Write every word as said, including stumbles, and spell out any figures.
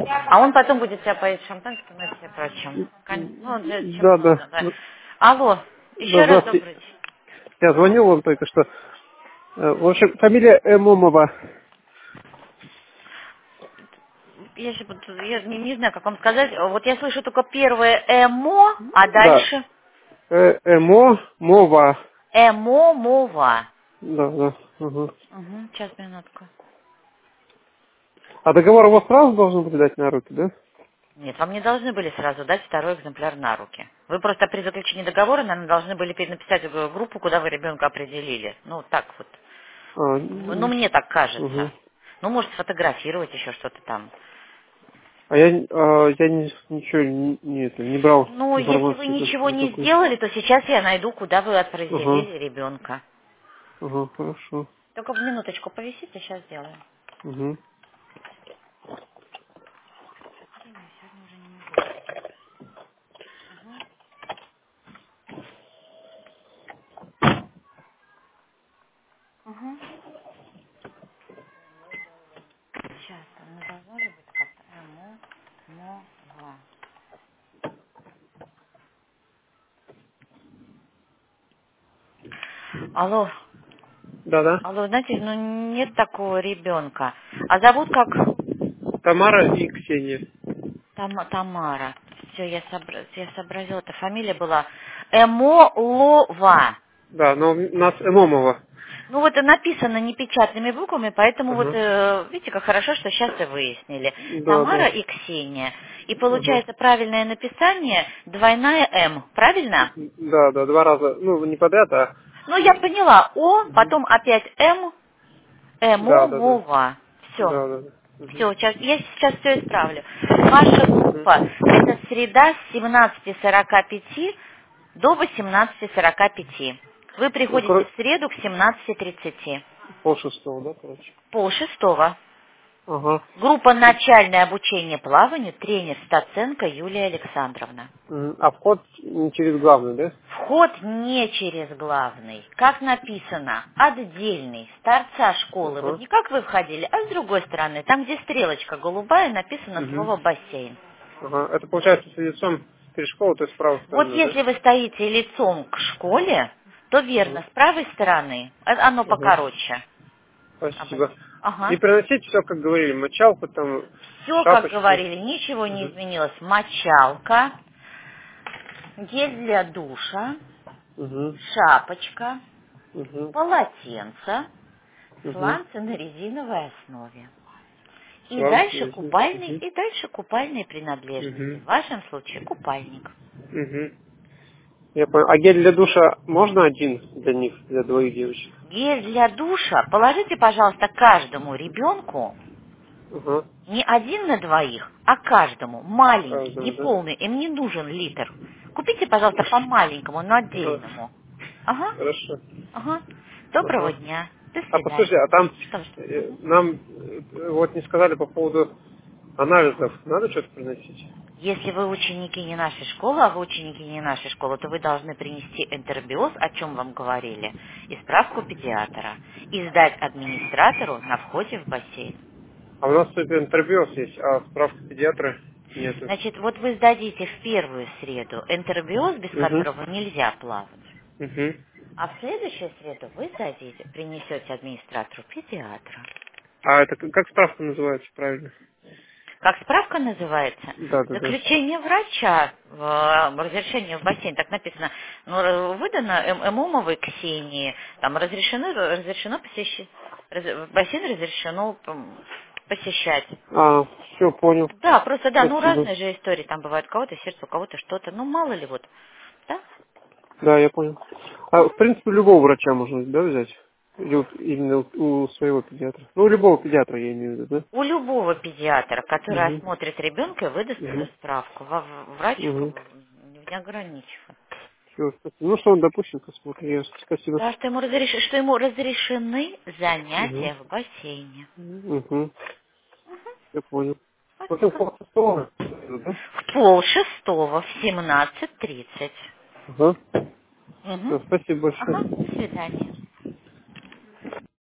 А он потом будет себя поить шампанским и все прочим. Кон- Ну, для чем Да, да. нужно, да. Алло, Да, еще раз здравствуйте. добрый день. Я звонил вам только что. Э, В общем, фамилия Эмомова. Я, щас буду- я не, не знаю, как вам сказать. Вот я слышу только первое эмо, а Да. дальше Э, Эмомова. эмо-мова. Да, да. Угу. Угу, сейчас, минутку. А договор у вас сразу должен быть дать на руки, да? Нет, вам не должны были сразу дать второй экземпляр на руки. Вы просто при заключении договора, наверное, должны были перед- написать в группу, куда вы ребенка определили. Ну, так вот. А, Ну, мне так кажется. угу. Ну, может, сфотографировать еще что-то там. А я, а, я не, ничего не, не, это, не брал Ну, если вы информацию ничего не никакой. сделали, то сейчас я найду, куда вы Ага, определили ребенка. ага, хорошо. Только в минуточку повисите, сейчас сделаем. Угу. Угу. Сейчас, ну должно же быть как-то. Эмо, мо, ва. Алло, Да-да. алло, знаете, ну нет такого ребенка. А зовут как Тамара и Ксения. Там, Тамара. Все, я, собра... я сообразила. Это фамилия была Эмолова. Да, но у нас Эмомова. Ну вот и написано непечатными буквами, поэтому вот, Ага. э, видите, как хорошо, что сейчас и выяснили. Да, Тамара да. и Ксения. И Ага. получается правильное написание двойная М, правильно? Да, да, два раза. Ну, не подряд, а... Ну, я поняла. О, Мгм. потом опять М, Да, да, да. Эмомова. Все. Да, да, да. Мгм. Все, сейчас, я сейчас все исправлю. Ваша Мгм. группа — это среда с семнадцати сорока пяти до восемнадцати сорока пяти. Вы Ну, приходите короче, в среду к семнадцати тридцати. пол шестого, да, короче. Пол шестого. Ага. Группа «Начальное обучение плаванию», тренер Стаценко Юлия Александровна. М, А вход не через главный, да? Вход не через главный, как написано, отдельный, с торца школы. Вот Ага. не как вы входили, а с другой стороны, там, где стрелочка голубая, написано Угу. слово «бассейн». Ага. Это получается с лицом перед школой, то есть с правой Вот стороны, да? если вы стоите лицом к школе, то верно, Ага. с правой стороны, а- оно Ага. покороче. Спасибо. Обойти. И Ага. приносить все, как говорили, мочалку, там, Все, как шапочку. говорили, ничего не Угу. изменилось. Мочалка, гель для душа, Угу. шапочка, Угу. полотенце, Угу. сланцы на резиновой основе. И Ладно, дальше угу. купальный, и дальше купальные принадлежности. Угу. В вашем случае купальник. Угу. Я понял. А гель для душа можно один для них, для двоих девочек? Гель для душа положите, пожалуйста, каждому ребенку Ага. не один на двоих, а каждому маленький, не Каждому, да? полный. Им не нужен литр. Купите, пожалуйста, по маленькому, но Ага. отдельному. Ага, Хорошо. ага. Доброго Ага. дня. До А свидания. послушайте, а там Что, что? э, Мгм. нам э, вот не сказали по поводу анализов. Надо что-то приносить? Если вы ученики не нашей школы, а вы ученики не нашей школы, то вы должны принести энтеробиоз, о чем вам говорили, и справку педиатра, и сдать администратору на входе в бассейн. А у нас только интервью есть, а справки педиатра нету. Значит, вот вы сдадите в первую среду энтеробиоз, без Угу. которого нельзя плавать, Угу. а в следующую среду вы сдадите, принесете администратору педиатра. А это к- как справка называется правильно? Как справка называется? Да, да, да. Заключение врача, э, разрешение в бассейн, так написано, ну, э, выдано Эм- Эмомовой Ксении, там разрешено, разрешено посещать, раз- бассейн разрешено м, посещать. А, все, понял. Да, просто да, ну Спасибо. разные же истории там бывают, у кого-то сердце, у кого-то что-то, ну мало ли вот, да? Да, я понял. А, в принципе, любого врача можно, да, взять? Или вот именно у у своего педиатра? Ну, у любого педиатра, я имею в виду, да? У любого педиатра, который Угу. осмотрит ребенка и выдаст эту Угу. справку, Во- врач Угу. не ограничивает. Все, спасибо. Ну, что он допустим, посмотрим. Ясно. Спасибо. Да, что ему, разреш- что ему разрешены Угу. занятия в бассейне. Угу. Я понял. Вот Потом так. полшестого, да? В пол шестого, в семнадцать тридцать. Ага. Угу. Все, спасибо Ага, большое. до свидания.